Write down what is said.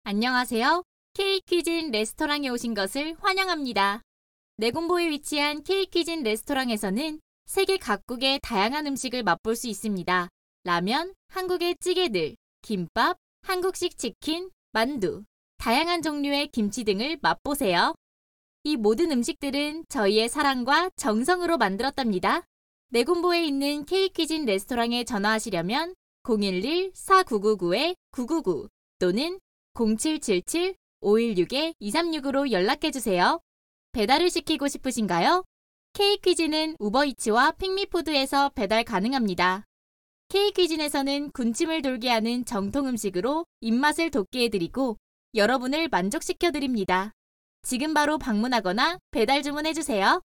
안녕하세요. K퀴진 레스토랑에 오신 것을 환영합니다. 내공보에 위치한 K퀴진 레스토랑에서는 세계 각국의 다양한 음식을 맛볼 수 있습니다. 라면, 한국의 찌개들, 김밥, 한국식 치킨, 만두, 다양한 종류의 김치 등을 맛보세요. 이 모든 음식들은 저희의 사랑과 정성으로 만들었답니다. 내공보에 있는 K퀴진 레스토랑에 전화하시려면 011-4999-999 또는 0777-516-2366으로 연락해주세요. 배달을 시키고 싶으신가요? K퀴즈는 우버이츠와 핑미푸드에서 배달 가능합니다. K퀴즈에서는 군침을 돌게 하는 정통 음식으로 입맛을 돋게 해드리고 여러분을 만족시켜드립니다. 지금 바로 방문하거나 배달 주문해주세요.